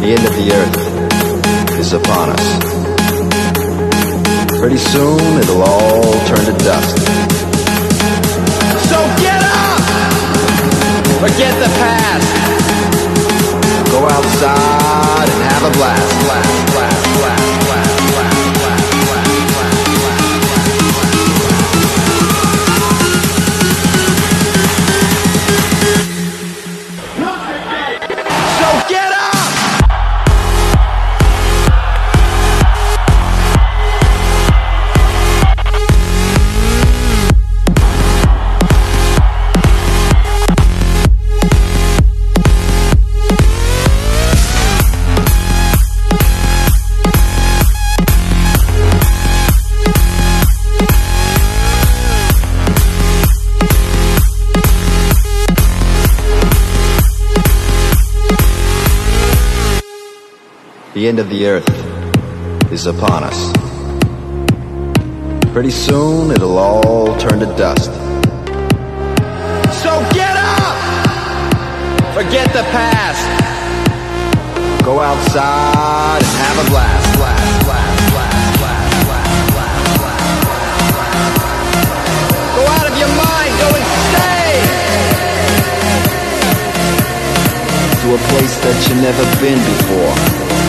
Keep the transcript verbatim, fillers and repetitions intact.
The end of the earth is upon us. Pretty soon it'll all turn to dust. So get up! Forget the past. Go outside and have a blast. Blast, blast, blast, blast, blast, blast, blast, blast. So get up! The end of the earth is upon us. Pretty soon it'll all turn to dust. So get up! Forget the past. Go outside and have a blast. Blast, blast, blast, blast, blast, blast, blast, blast. Go out of your mind, go insane! To a place that you've never been before.